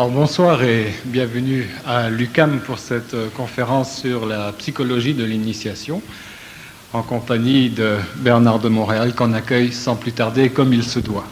Alors bonsoir et bienvenue à l'UQAM pour cette conférence sur la psychologie de l'initiation en compagnie de Bernard de Montréal qu'on accueille sans plus tarder comme il se doit.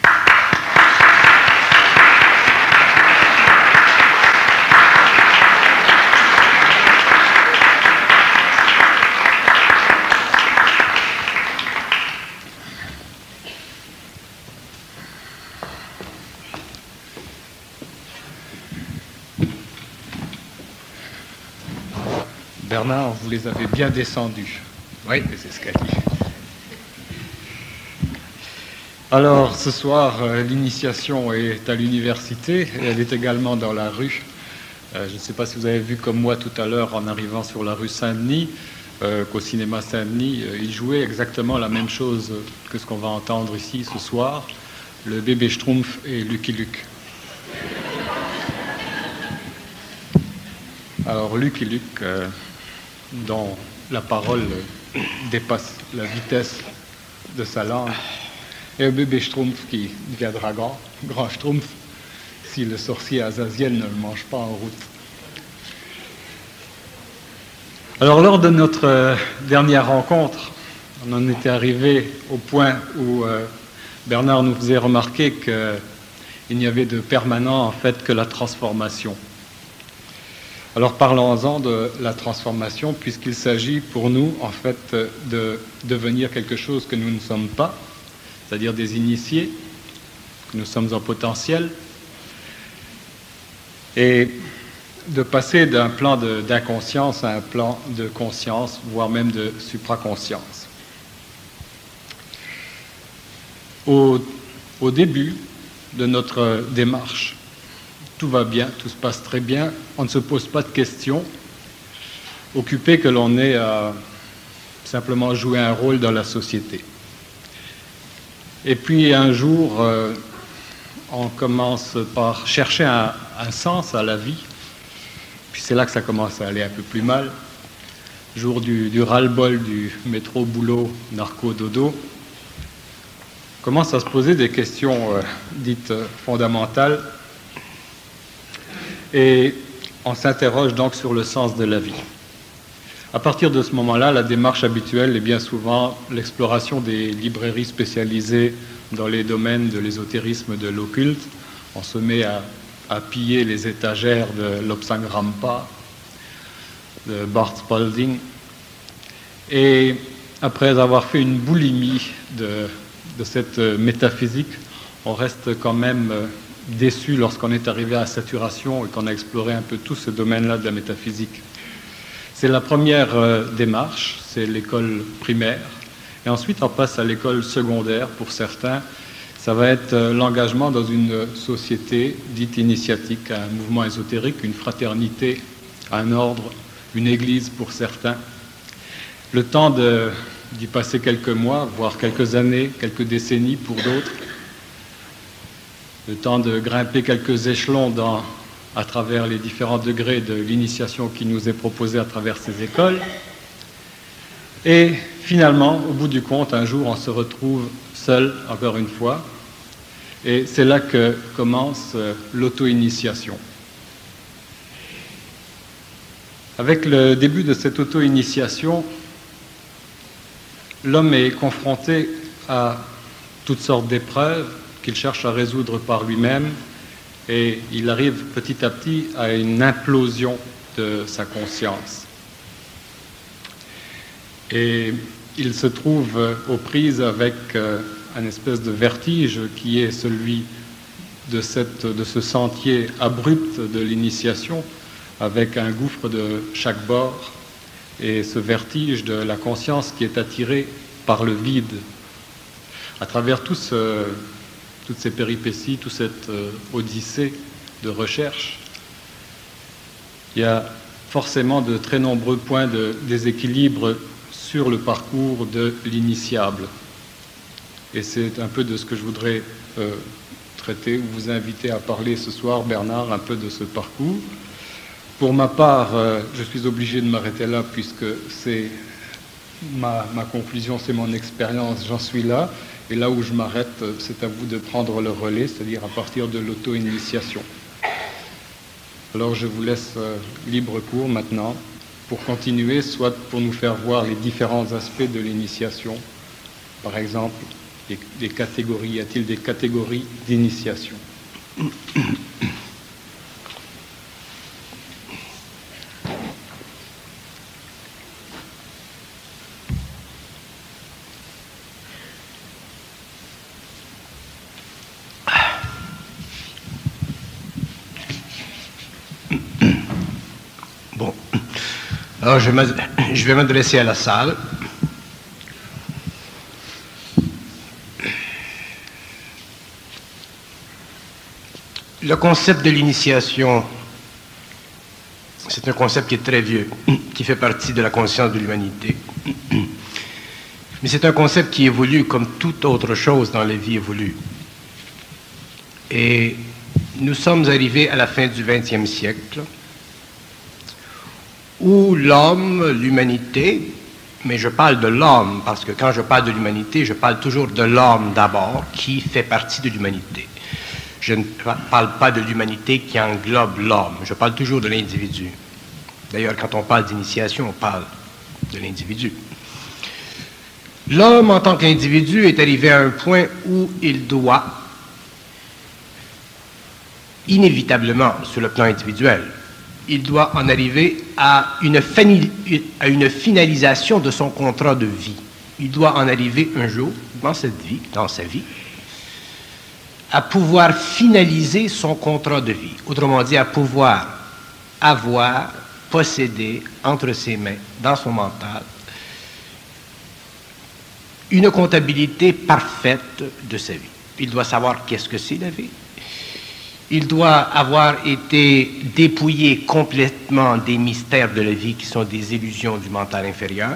Bernard, vous les avez bien descendus. Oui, les escaliers. Alors, ce soir, l'initiation est à l'université et elle est également dans la rue. Je ne sais pas si vous avez vu comme moi tout à l'heure en arrivant sur la rue Saint-Denis, qu'au cinéma Saint-Denis, ils jouaient exactement la même chose que ce qu'on va entendre ici ce soir, le bébé Schtroumpf et Lucky Luke. Alors, Lucky Luke, dont la parole dépasse la vitesse de sa langue, et un bébé Schtroumpf qui deviendra grand Schtroumpf si le sorcier Azaziel ne le mange pas en route. Alors, lors de notre dernière rencontre, on en était arrivé au point où Bernard nous faisait remarquer qu'il n'y avait de permanent en fait que la transformation. Alors parlons-en de la transformation, puisqu'il s'agit pour nous, en fait, de devenir quelque chose que nous ne sommes pas, c'est-à-dire des initiés, que nous sommes en potentiel, et de passer d'un plan d'inconscience à un plan de conscience, voire même de supraconscience. Au début de notre démarche, tout va bien, tout se passe très bien, on ne se pose pas de questions, occupé que l'on est à simplement jouer un rôle dans la société. Et puis un jour, on commence par chercher un sens à la vie, puis c'est là que ça commence à aller un peu plus mal. Jour du ras-le-bol du métro boulot narco-dodo, on commence à se poser des questions dites fondamentales, et on s'interroge donc sur le sens de la vie. À partir de ce moment-là, la démarche habituelle est bien souvent l'exploration des librairies spécialisées dans les domaines de l'ésotérisme, de l'occulte. On se met à piller les étagères de Lobsang Rampa, de Bart Spalding. Et après avoir fait une boulimie de cette métaphysique, on reste quand même déçu lorsqu'on est arrivé à saturation et qu'on a exploré un peu tout ce domaine-là de la métaphysique. C'est la première démarche, c'est l'école primaire. Et ensuite, on passe à l'école secondaire pour certains. Ça va être l'engagement dans une société dite initiatique, un mouvement ésotérique, une fraternité, un ordre, une église pour certains. Le temps d'y passer quelques mois, voire quelques années, quelques décennies pour d'autres. Le temps de grimper quelques échelons à travers les différents degrés de l'initiation qui nous est proposée à travers ces écoles. Et finalement, au bout du compte, un jour, on se retrouve seul, encore une fois. Et c'est là que commence l'auto-initiation. Avec le début de cette auto-initiation, l'homme est confronté à toutes sortes d'épreuves qu'il cherche à résoudre par lui-même, et il arrive petit à petit à une implosion de sa conscience. Et il se trouve aux prises avec un espèce de vertige qui est celui de ce sentier abrupt de l'initiation, avec un gouffre de chaque bord, et ce vertige de la conscience qui est attirée par le vide. À travers toutes ces péripéties, toute cette odyssée de recherche, il y a forcément de très nombreux points de déséquilibre sur le parcours de l'initiable. Et c'est un peu de ce que je voudrais traiter, ou vous inviter à parler ce soir, Bernard, un peu de ce parcours. Pour ma part, je suis obligé de m'arrêter là, puisque c'est ma conclusion, c'est mon expérience, j'en suis là. Et là où je m'arrête, c'est à vous de prendre le relais, c'est-à-dire à partir de l'auto-initiation. Alors je vous laisse libre cours maintenant pour continuer, soit pour nous faire voir les différents aspects de l'initiation. Par exemple, des catégories, y a-t-il des catégories d'initiation? Bon, alors je vais m'adresser à la salle. Le concept de l'initiation, c'est un concept qui est très vieux, qui fait partie de la conscience de l'humanité. Mais c'est un concept qui évolue comme toute autre chose dans la vie évolue. Et nous sommes arrivés à la fin du XXe siècle, où l'homme, l'humanité, mais je parle de l'homme, parce que quand je parle de l'humanité, je parle toujours de l'homme d'abord, qui fait partie de l'humanité. Je ne parle pas de l'humanité qui englobe l'homme, je parle toujours de l'individu. D'ailleurs, quand on parle d'initiation, on parle de l'individu. L'homme, en tant qu'individu, est arrivé à un point où il doit, inévitablement, sur le plan individuel, il doit en arriver à une finalisation de son contrat de vie. Il doit en arriver un jour, dans cette vie, dans sa vie, à pouvoir finaliser son contrat de vie. Autrement dit, à pouvoir avoir, posséder entre ses mains, dans son mental, une comptabilité parfaite de sa vie. Il doit savoir qu'est-ce que c'est la vie. Il doit avoir été dépouillé complètement des mystères de la vie qui sont des illusions du mental inférieur.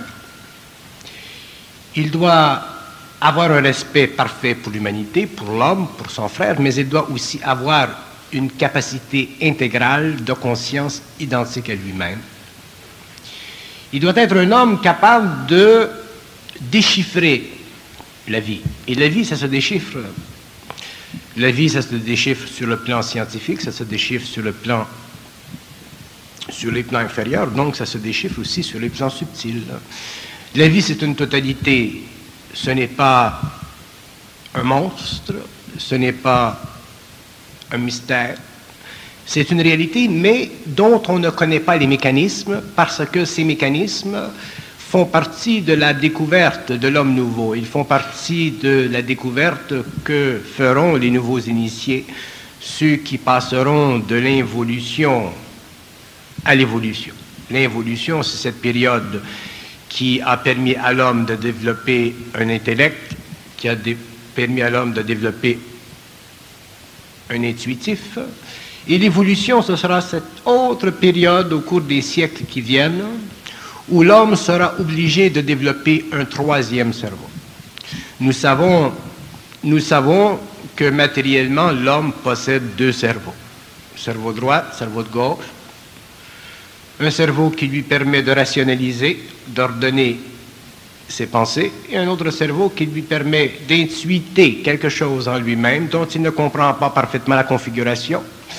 Il doit avoir un respect parfait pour l'humanité, pour l'homme, pour son frère, mais il doit aussi avoir une capacité intégrale de conscience identique à lui-même. Il doit être un homme capable de déchiffrer la vie. Et la vie, ça se déchiffre. La vie, ça se déchiffre sur le plan scientifique, ça se déchiffre sur les plans inférieurs, donc ça se déchiffre aussi sur les plans subtils. La vie, c'est une totalité. Ce n'est pas un monstre, ce n'est pas un mystère. C'est une réalité, mais dont on ne connaît pas les mécanismes, parce que ces mécanismes font partie de la découverte de l'homme nouveau. Ils font partie de la découverte que feront les nouveaux initiés, ceux qui passeront de l'involution à l'évolution. L'involution, c'est cette période qui a permis à l'homme de développer un intellect, qui a permis à l'homme de développer un intuitif. Et l'évolution, ce sera cette autre période au cours des siècles qui viennent, où l'homme sera obligé de développer un troisième cerveau. Nous savons que matériellement, l'homme possède deux cerveaux. Cerveau droit, cerveau de gauche. Un cerveau qui lui permet de rationaliser, d'ordonner ses pensées, et un autre cerveau qui lui permet d'intuiter quelque chose en lui-même dont il ne comprend pas parfaitement la configuration.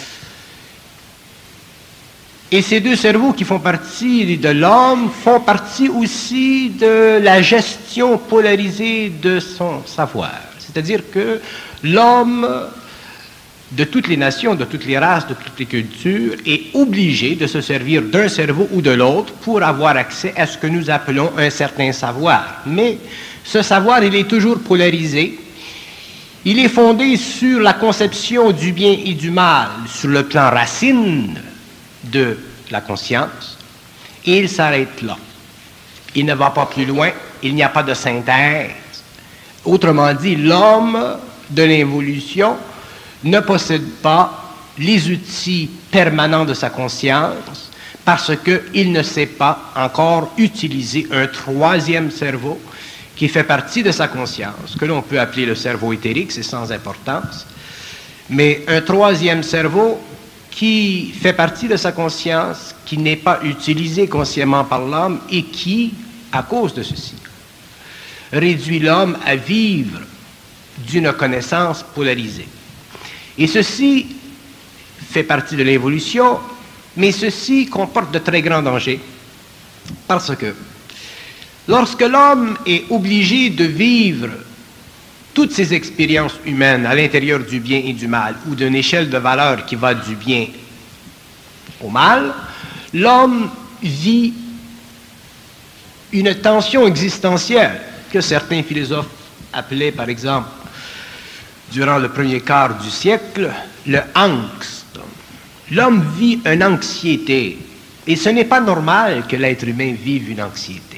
Et ces deux cerveaux qui font partie de l'homme font partie aussi de la gestion polarisée de son savoir. C'est-à-dire que l'homme, de toutes les nations, de toutes les races, de toutes les cultures, est obligé de se servir d'un cerveau ou de l'autre pour avoir accès à ce que nous appelons un certain savoir. Mais ce savoir, il est toujours polarisé. Il est fondé sur la conception du bien et du mal, sur le plan racine de la conscience, et il s'arrête là. Il ne va pas plus loin, il n'y a pas de synthèse. Autrement dit, l'homme de l'évolution ne possède pas les outils permanents de sa conscience parce qu'il ne sait pas encore utiliser un troisième cerveau qui fait partie de sa conscience, que l'on peut appeler le cerveau éthérique, c'est sans importance, mais un troisième cerveau qui fait partie de sa conscience, qui n'est pas utilisé consciemment par l'homme et qui, à cause de ceci, réduit l'homme à vivre d'une connaissance polarisée. Et ceci fait partie de l'évolution, Mais ceci comporte de très grands dangers, parce que lorsque l'homme est obligé de vivre toutes ces expériences humaines à l'intérieur du bien et du mal, ou d'une échelle de valeur qui va du bien au mal, l'homme vit une tension existentielle que certains philosophes appelaient, par exemple, durant le premier quart du siècle, le angst. L'homme vit une anxiété, et ce n'est pas normal que l'être humain vive une anxiété.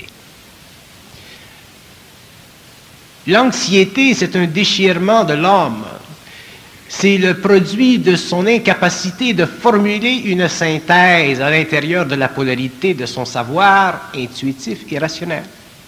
L'anxiété, c'est un déchirement de l'homme. C'est le produit de son incapacité de formuler une synthèse à l'intérieur de la polarité de son savoir intuitif et rationnel.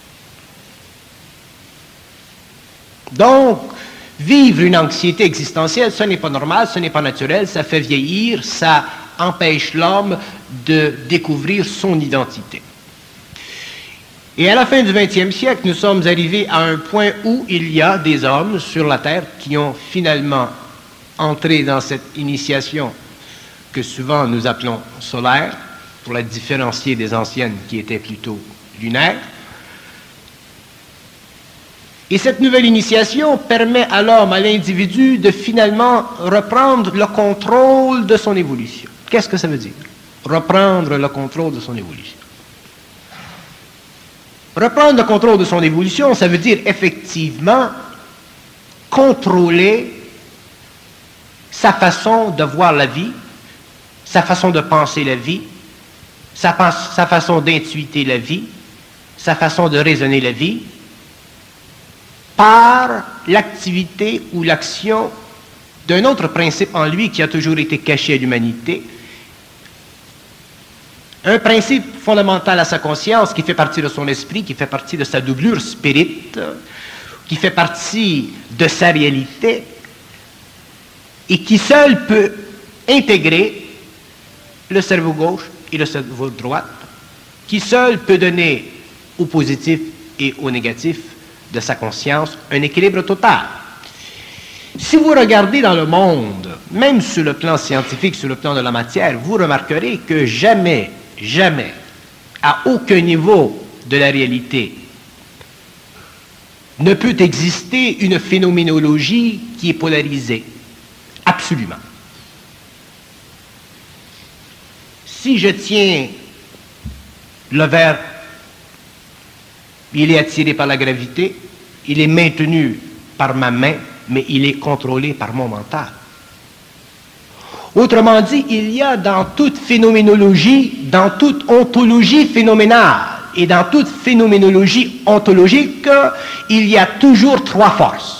Donc, vivre une anxiété existentielle, ce n'est pas normal, ce n'est pas naturel, ça fait vieillir, ça empêche l'homme de découvrir son identité. Et à la fin du XXe siècle, nous sommes arrivés à un point où il y a des hommes sur la Terre qui ont finalement entré dans cette initiation que souvent nous appelons solaire, pour la différencier des anciennes qui étaient plutôt lunaires. Et cette nouvelle initiation permet à l'homme, à l'individu, de finalement reprendre le contrôle de son évolution. Qu'est-ce que ça veut dire? Reprendre le contrôle de son évolution. Reprendre le contrôle de son évolution, ça veut dire effectivement contrôler sa façon de voir la vie, sa façon de penser la vie, sa façon d'intuiter la vie, sa façon de raisonner la vie, par l'activité ou l'action d'un autre principe en lui qui a toujours été caché à l'humanité, un principe fondamental à sa conscience qui fait partie de son esprit, qui fait partie de sa doublure spirit, qui fait partie de sa réalité et qui seul peut intégrer le cerveau gauche et le cerveau droit, qui seul peut donner au positif et au négatif de sa conscience un équilibre total. Si vous regardez dans le monde, même sur le plan scientifique, sur le plan de la matière, vous remarquerez que jamais, à aucun niveau de la réalité, ne peut exister une phénoménologie qui est polarisée. Absolument. Si je tiens le verre, il est attiré par la gravité, il est maintenu par ma main, mais il est contrôlé par mon mental. Autrement dit, il y a dans toute phénoménologie, dans toute ontologie phénoménale et dans toute phénoménologie ontologique, il y a toujours trois forces.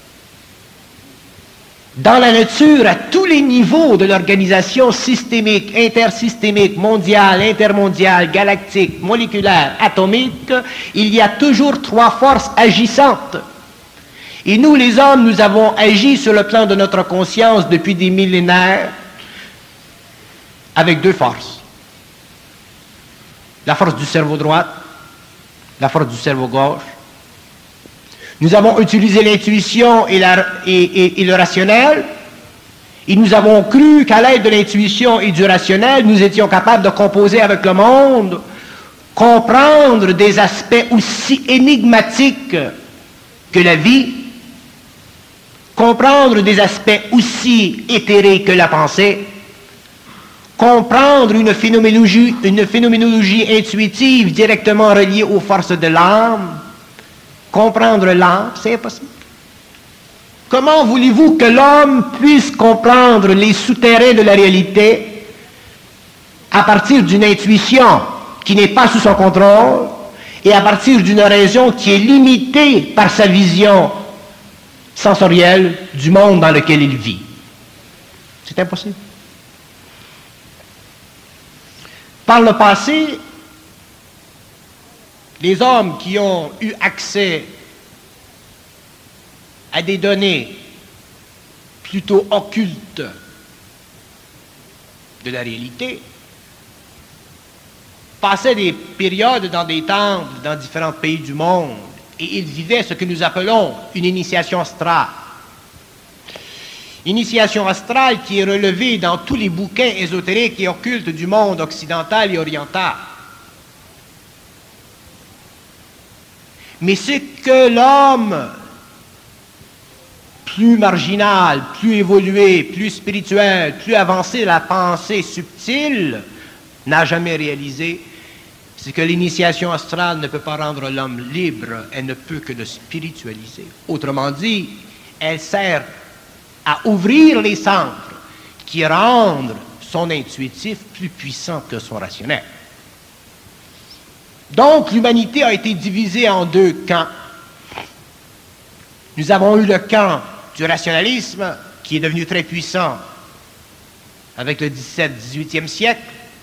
Dans la nature, à tous les niveaux de l'organisation systémique, intersystémique, mondiale, intermondiale, galactique, moléculaire, atomique, il y a toujours trois forces agissantes. Et nous, les hommes, nous avons agi sur le plan de notre conscience depuis des millénaires avec deux forces. La force du cerveau droit, la force du cerveau gauche. Nous avons utilisé l'intuition et le rationnel, et nous avons cru qu'à l'aide de l'intuition et du rationnel, nous étions capables de composer avec le monde, comprendre des aspects aussi énigmatiques que la vie, comprendre des aspects aussi éthérés que la pensée, comprendre une phénoménologie intuitive directement reliée aux forces de l'âme. Comprendre l'âme, c'est impossible. Comment voulez-vous que l'homme puisse comprendre les souterrains de la réalité à partir d'une intuition qui n'est pas sous son contrôle et à partir d'une raison qui est limitée par sa vision sensorielle du monde dans lequel il vit? C'est impossible. Par le passé, les hommes qui ont eu accès à des données plutôt occultes de la réalité passaient des périodes dans des temples, dans différents pays du monde, et ils vivaient ce que nous appelons une initiation astrale. Initiation astrale qui est relevée dans tous les bouquins ésotériques et occultes du monde occidental et oriental. Mais ce que l'homme plus marginal, plus évolué, plus spirituel, plus avancé de la pensée subtile n'a jamais réalisé, c'est que l'initiation astrale ne peut pas rendre l'homme libre, elle ne peut que le spiritualiser. Autrement dit, elle sert à ouvrir les centres qui rendent son intuitif plus puissant que son rationnel. Donc, l'humanité a été divisée en deux camps. Nous avons eu le camp du rationalisme, qui est devenu très puissant avec le 17-18e siècle.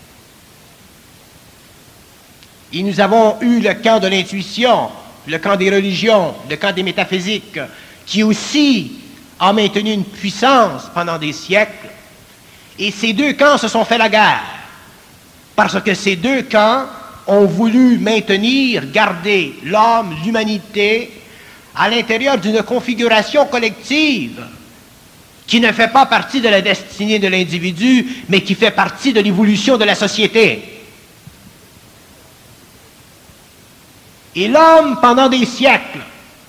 Et nous avons eu le camp de l'intuition, le camp des religions, le camp des métaphysiques, qui aussi a maintenu une puissance pendant des siècles. Et ces deux camps se sont fait la guerre, parce que ces deux camps ont voulu maintenir, garder l'homme, l'humanité, à l'intérieur d'une configuration collective qui ne fait pas partie de la destinée de l'individu, mais qui fait partie de l'évolution de la société. Et l'homme, pendant des siècles,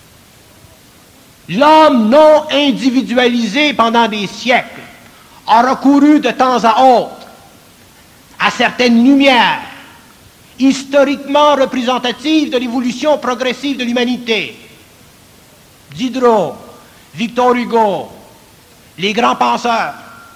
l'homme non individualisé pendant des siècles, a recouru de temps à autre à certaines lumières historiquement représentatives de l'évolution progressive de l'humanité. Diderot, Victor Hugo, les grands penseurs,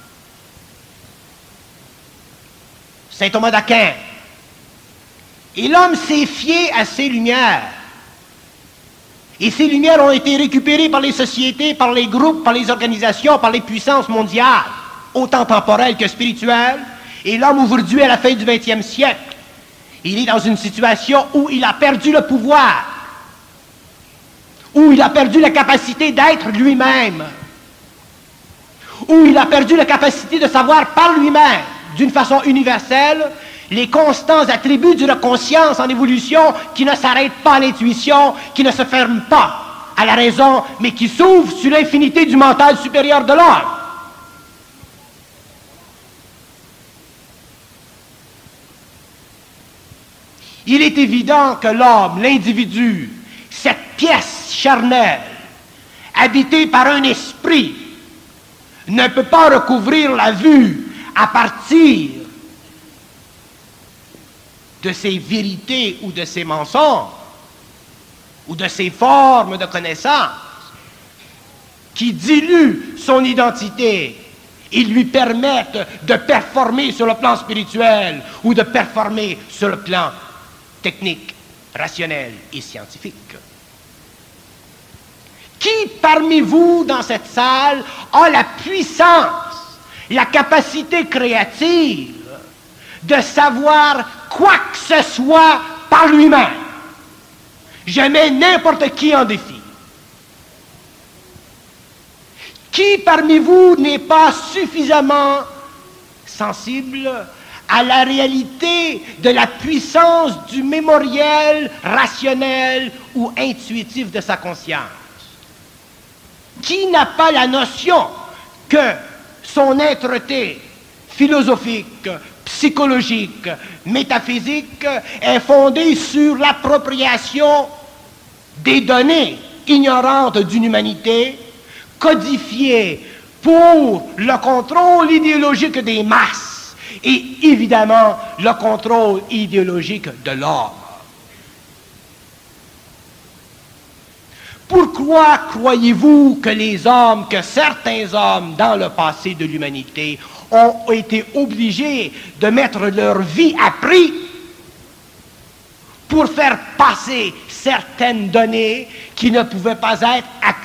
saint Thomas d'Aquin. Et l'homme s'est fié à ces lumières. Et ces lumières ont été récupérées par les sociétés, par les groupes, par les organisations, par les puissances mondiales, autant temporelles que spirituelles. Et l'homme aujourd'hui, à la fin du XXe siècle, il est dans une situation où il a perdu le pouvoir, où il a perdu la capacité d'être lui-même, où il a perdu la capacité de savoir par lui-même, d'une façon universelle, les constants attributs d'une conscience en évolution qui ne s'arrête pas à l'intuition, qui ne se ferme pas à la raison, mais qui s'ouvre sur l'infinité du mental supérieur de l'homme. Il est évident que l'homme, l'individu, cette pièce charnelle, habitée par un esprit, ne peut pas recouvrir la vue à partir de ses vérités ou de ses mensonges, ou de ses formes de connaissance, qui diluent son identité et lui permettent de performer sur le plan spirituel ou de performer sur le plan technique, rationnel et scientifique. Qui parmi vous, dans cette salle, a la puissance, la capacité créative de savoir quoi que ce soit par lui-même? Je mets n'importe qui en défi. Qui parmi vous n'est pas suffisamment sensible à la réalité de la puissance du mémoriel rationnel ou intuitif de sa conscience? Qui n'a pas la notion que son êtreté philosophique, psychologique, métaphysique est fondée sur l'appropriation des données ignorantes d'une humanité, codifiées pour le contrôle idéologique des masses et évidemment le contrôle idéologique de l'homme? Pourquoi croyez-vous que les hommes, que certains hommes dans le passé de l'humanité ont été obligés de mettre leur vie à prix pour faire passer certaines données qui ne pouvaient pas être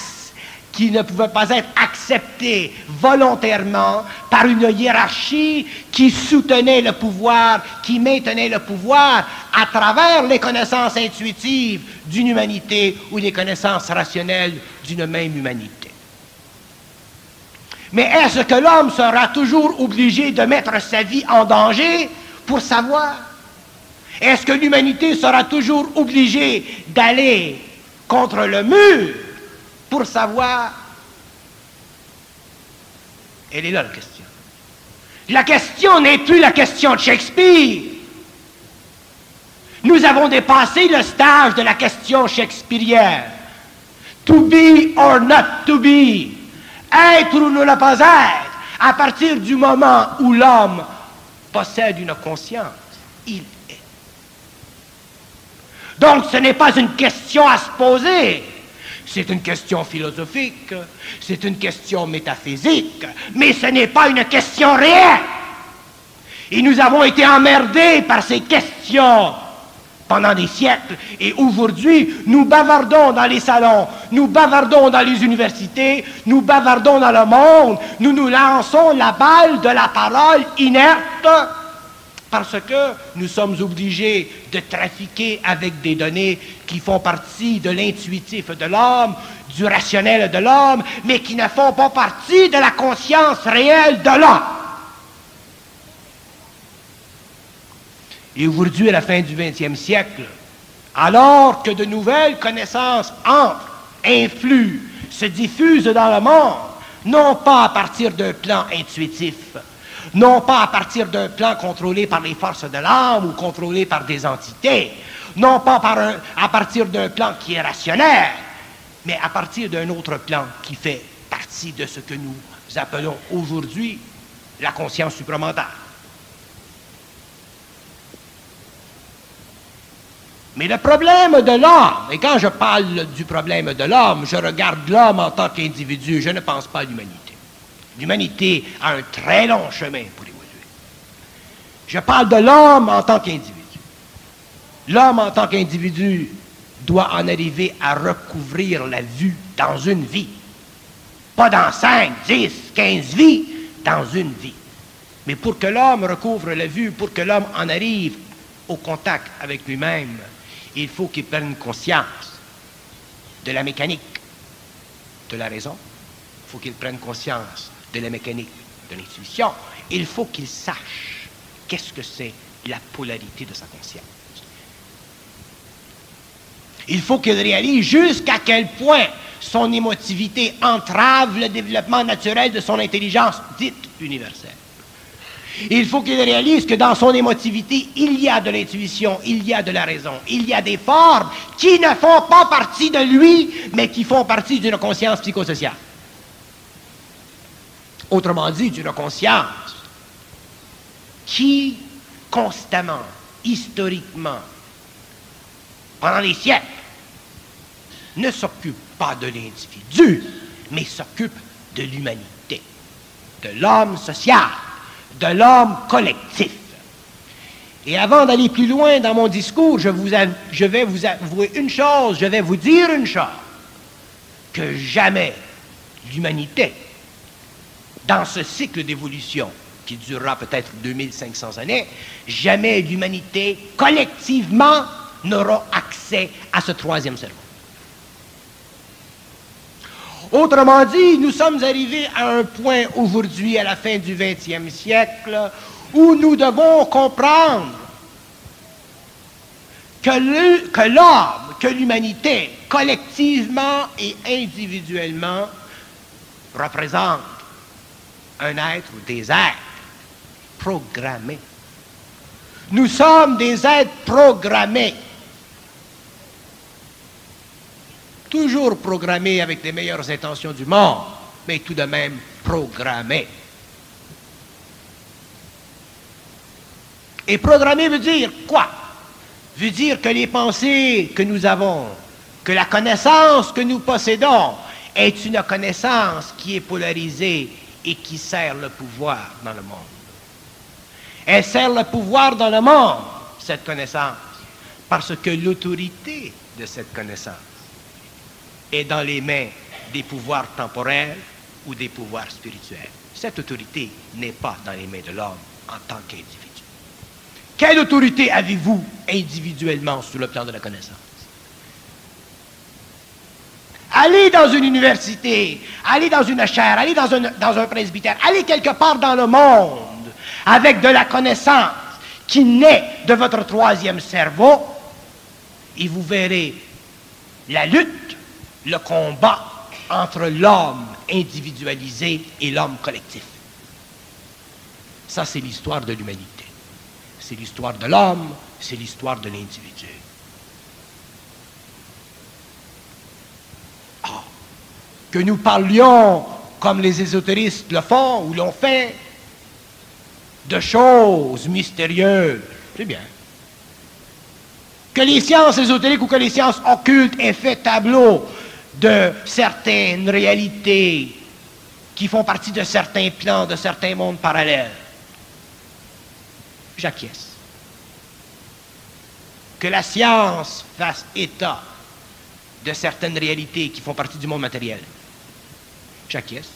acceptées volontairement par une hiérarchie qui soutenait le pouvoir, qui maintenait le pouvoir à travers les connaissances intuitives d'une humanité ou les connaissances rationnelles d'une même humanité? Mais est-ce que l'homme sera toujours obligé de mettre sa vie en danger pour savoir? Est-ce que l'humanité sera toujours obligée d'aller contre le mur pour savoir? Elle est là, la question. La question n'est plus la question de Shakespeare. Nous avons dépassé le stage de la question shakespearienne. To be or not to be. Être ou ne pas être. À partir du moment où l'homme possède une conscience, il est. Donc ce n'est pas une question à se poser. C'est une question philosophique, c'est une question métaphysique, mais ce n'est pas une question réelle. Et nous avons été emmerdés par ces questions pendant des siècles. Et aujourd'hui, nous bavardons dans les salons, nous bavardons dans les universités, nous bavardons dans le monde, nous nous lançons la balle de la parole inerte parce que nous sommes obligés de trafiquer avec des données qui font partie de l'intuitif de l'homme, du rationnel de l'homme, mais qui ne font pas partie de la conscience réelle de l'homme. Et aujourd'hui, à la fin du 20e siècle, alors que de nouvelles connaissances entrent, influent, se diffusent dans le monde, non pas à partir d'un plan intuitif, non pas à partir d'un plan contrôlé par les forces de l'âme ou contrôlé par des entités, non pas à partir d'un plan qui est rationnel, mais à partir d'un autre plan qui fait partie de ce que nous appelons aujourd'hui la conscience supramentale. Mais le problème de l'homme, et quand je parle du problème de l'homme, je regarde l'homme en tant qu'individu, je ne pense pas à l'humanité. L'humanité a un très long chemin pour évoluer. Je parle de l'homme en tant qu'individu. L'homme en tant qu'individu doit en arriver à recouvrir la vue dans une vie. Pas dans 5, 10, 15 vies, dans une vie. Mais pour que l'homme recouvre la vue, pour que l'homme en arrive au contact avec lui-même, il faut qu'il prenne conscience de la mécanique de la raison. Il faut qu'il prenne conscience de la mécanique de l'intuition. Il faut qu'il sache qu'est-ce que c'est la polarité de sa conscience. Il faut qu'il réalise jusqu'à quel point son émotivité entrave le développement naturel de son intelligence dite universelle. Il faut qu'il réalise que dans son émotivité, il y a de l'intuition, il y a de la raison, il y a des formes qui ne font pas partie de lui, mais qui font partie d'une conscience psychosociale. Autrement dit, d'une conscience qui, constamment, historiquement, pendant des siècles, ne s'occupe pas de l'individu, mais s'occupe de l'humanité, de l'homme social, de l'homme collectif. Et avant d'aller plus loin dans mon discours, je vais vous avouer une chose, je vais vous dire une chose, que jamais l'humanité, dans ce cycle d'évolution qui durera peut-être 2500 années, jamais l'humanité collectivement n'aura accès à ce troisième cerveau. Autrement dit, nous sommes arrivés à un point aujourd'hui, à la fin du 20e siècle, où nous devons comprendre que l'homme, que l'humanité, collectivement et individuellement, représente un être ou des êtres programmés. Nous sommes des êtres programmés. Toujours programmés avec les meilleures intentions du monde, mais tout de même programmés. Et programmé veut dire quoi? Veut dire que les pensées que nous avons, que la connaissance que nous possédons est une connaissance qui est polarisée et qui sert le pouvoir dans le monde. Elle sert le pouvoir dans le monde, cette connaissance, parce que l'autorité de cette connaissance est dans les mains des pouvoirs temporels ou des pouvoirs spirituels. Cette autorité n'est pas dans les mains de l'homme en tant qu'individu. Quelle autorité avez-vous individuellement sur le plan de la connaissance? Allez dans une université, allez dans une chaire, allez dans un presbytère, allez quelque part dans le monde avec de la connaissance qui naît de votre troisième cerveau et vous verrez la lutte, le combat entre l'homme individualisé et l'homme collectif. Ça, c'est l'histoire de l'humanité. C'est l'histoire de l'homme, c'est l'histoire de l'individu. Ah, que nous parlions, comme les ésotéristes le font ou l'ont fait, de choses mystérieuses, c'est bien. Que les sciences ésotériques ou que les sciences occultes aient fait tableau de certaines réalités qui font partie de certains plans, de certains mondes parallèles. J'acquiesce. Que la science fasse état de certaines réalités qui font partie du monde matériel. J'acquiesce.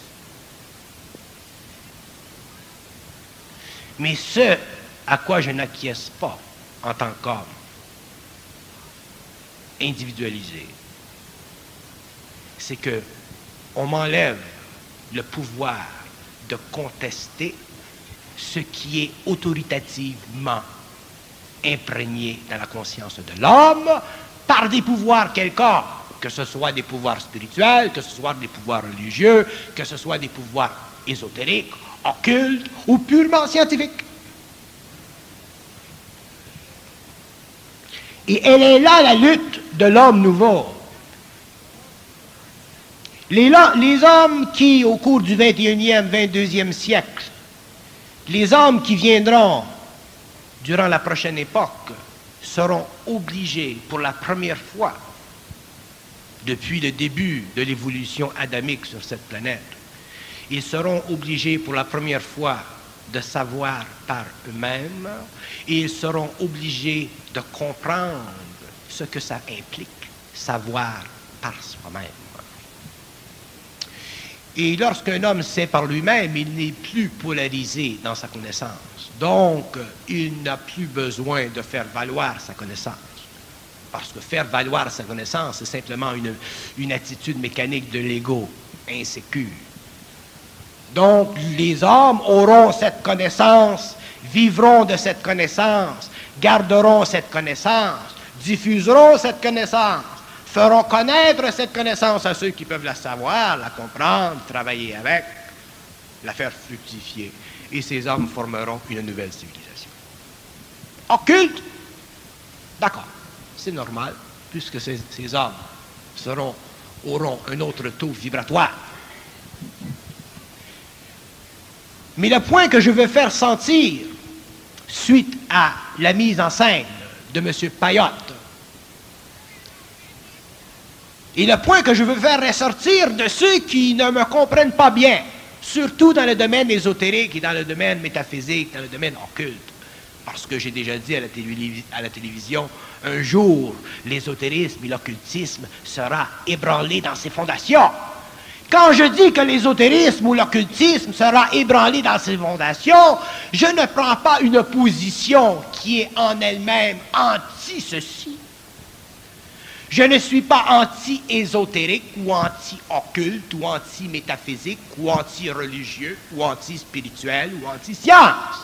Mais ce à quoi je n'acquiesce pas en tant qu'homme individualisé, c'est que on m'enlève le pouvoir de contester ce qui est autoritativement imprégné dans la conscience de l'homme par des pouvoirs quelconques, que ce soit des pouvoirs spirituels, que ce soit des pouvoirs religieux, que ce soit des pouvoirs ésotériques, occultes ou purement scientifiques. Et elle est là la lutte de l'homme nouveau. Les hommes qui, au cours du 21e, 22e siècle, les hommes qui viendront durant la prochaine époque, seront obligés pour la première fois, depuis le début de l'évolution adamique sur cette planète, ils seront obligés pour la première fois de savoir par eux-mêmes et ils seront obligés de comprendre ce que ça implique, savoir par soi-même. Et lorsqu'un homme sait par lui-même, il n'est plus polarisé dans sa connaissance. Donc, il n'a plus besoin de faire valoir sa connaissance. Parce que faire valoir sa connaissance, c'est simplement une attitude mécanique de l'ego, insécure. Donc, les hommes auront cette connaissance, vivront de cette connaissance, garderont cette connaissance, diffuseront cette connaissance, feront connaître cette connaissance à ceux qui peuvent la savoir, la comprendre, travailler avec, la faire fructifier. Et ces hommes formeront une nouvelle civilisation. Occulte? D'accord, c'est normal, puisque ces hommes auront un autre taux vibratoire. Mais le point que je veux faire sentir, suite à la mise en scène de M. Payotte, et le point que je veux faire ressortir de ceux qui ne me comprennent pas bien, surtout dans le domaine ésotérique et dans le domaine métaphysique, dans le domaine occulte, parce que j'ai déjà dit à la télévision, un jour, l'ésotérisme et l'occultisme sera ébranlé dans ses fondations. Quand je dis que l'ésotérisme ou l'occultisme sera ébranlé dans ses fondations, je ne prends pas une position qui est en elle-même anti-ceci. Je ne suis pas anti-ésotérique ou anti-occulte ou anti-métaphysique ou anti-religieux ou anti-spirituel ou anti-science.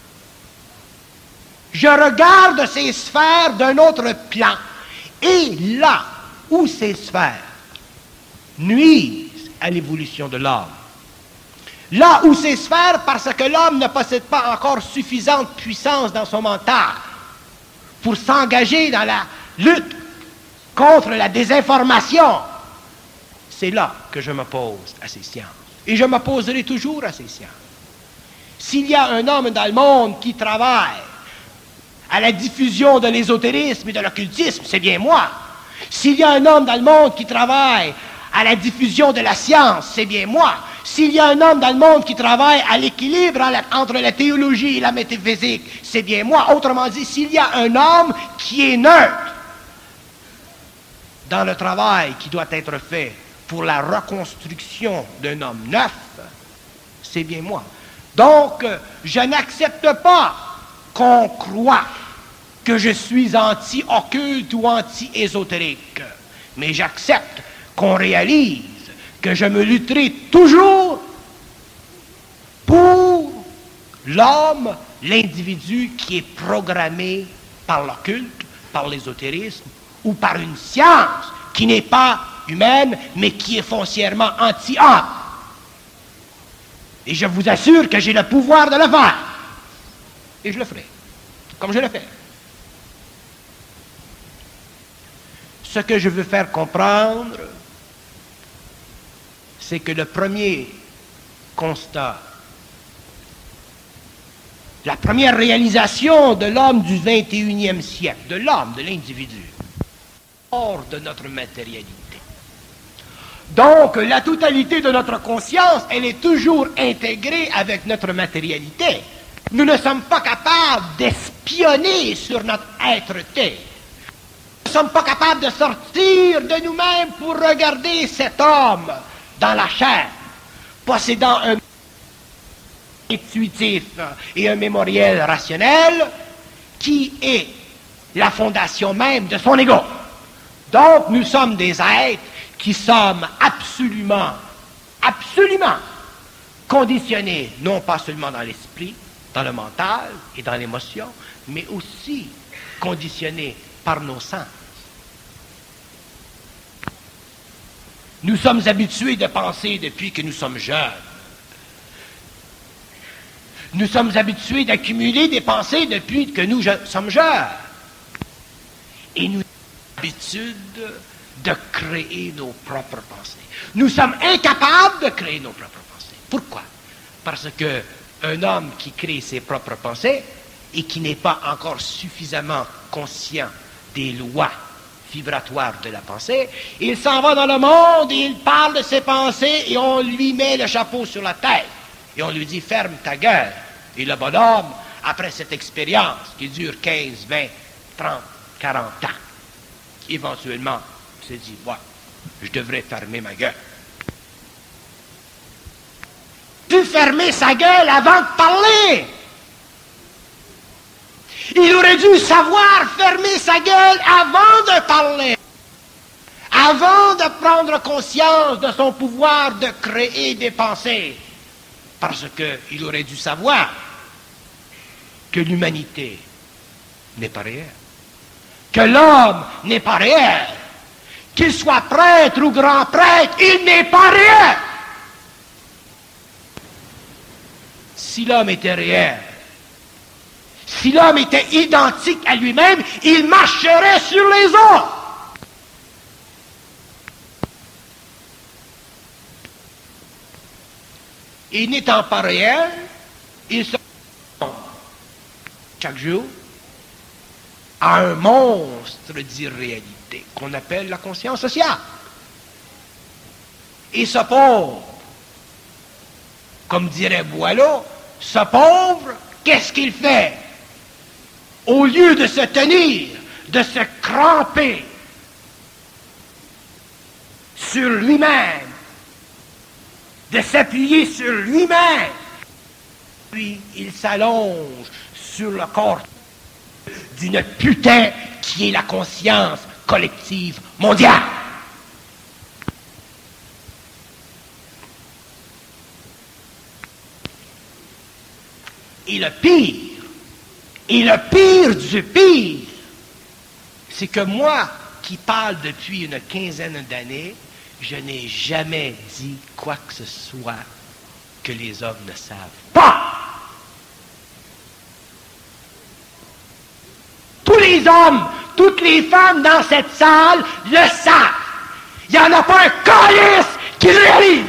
Je regarde ces sphères d'un autre plan. Et là où ces sphères nuisent à l'évolution de l'homme, là où ces sphères, parce que l'homme ne possède pas encore suffisante puissance dans son mental pour s'engager dans la lutte contre la désinformation, c'est là que je m'oppose à ces sciences. Et je m'opposerai toujours à ces sciences. S'il y a un homme dans le monde qui travaille à la diffusion de l'ésotérisme et de l'occultisme, c'est bien moi. S'il y a un homme dans le monde qui travaille à la diffusion de la science, c'est bien moi. S'il y a un homme dans le monde qui travaille à l'équilibre entre la théologie et la métaphysique, c'est bien moi. Autrement dit, s'il y a un homme qui est neutre dans le travail qui doit être fait pour la reconstruction d'un homme neuf, c'est bien moi. Donc, je n'accepte pas qu'on croit que je suis anti-occulte ou anti-ésotérique, mais j'accepte qu'on réalise que je me lutterai toujours pour l'homme, l'individu qui est programmé par l'occulte, par l'ésotérisme ou par une science qui n'est pas humaine, mais qui est foncièrement anti-homme. Et je vous assure que j'ai le pouvoir de le faire. Et je le ferai, comme je le fais. Ce que je veux faire comprendre, c'est que le premier constat, la première réalisation de l'homme du 21e siècle, de l'homme, de l'individu, hors de notre matérialité. Donc, la totalité de notre conscience, elle est toujours intégrée avec notre matérialité. Nous ne sommes pas capables d'espionner sur notre être-té. Nous ne sommes pas capables de sortir de nous-mêmes pour regarder cet homme dans la chair, possédant un intuitif et un mémoriel rationnel qui est la fondation même de son ego. Donc, nous sommes des êtres qui sommes absolument conditionnés, non pas seulement dans l'esprit, dans le mental et dans l'émotion, mais aussi conditionnés par nos sens. Nous sommes habitués de penser depuis que nous sommes jeunes. Nous sommes habitués d'accumuler des pensées depuis que nous sommes jeunes. Et nous avons l'habitude de créer nos propres pensées. Nous sommes incapables de créer nos propres pensées. Pourquoi? Parce qu'un homme qui crée ses propres pensées et qui n'est pas encore suffisamment conscient des lois vibratoires de la pensée, il s'en va dans le monde et il parle de ses pensées et on lui met le chapeau sur la tête et on lui dit « ferme ta gueule ». Et le bonhomme, après cette expérience qui dure 15, 20, 30, 40 ans, éventuellement, s'est dit, ouais, je devrais fermer ma gueule. Tu fermer sa gueule avant de parler. Il aurait dû savoir fermer sa gueule avant de parler. Avant de prendre conscience de son pouvoir de créer des pensées. Parce qu'il aurait dû savoir que l'humanité n'est pas réelle. Que l'homme n'est pas réel. Qu'il soit prêtre ou grand prêtre, il n'est pas réel. Si l'homme était réel, si l'homme était identique à lui-même, il marcherait sur les eaux. Et n'étant pas réel, il se chaque jour à un monstre d'irréalité qu'on appelle la conscience sociale. Et ce pauvre, comme dirait Boileau, ce pauvre, qu'est-ce qu'il fait? Au lieu de se tenir, de se cramper sur lui-même, de s'appuyer sur lui-même, puis il s'allonge sur le corps d'une putain qui est la conscience collective mondiale. Et le pire du pire, c'est que moi, qui parle depuis une quinzaine d'années, je n'ai jamais dit quoi que ce soit que les hommes ne savent pas. Tous les hommes, toutes les femmes dans cette salle le savent. Il n'y en a pas un calice qui le réalise.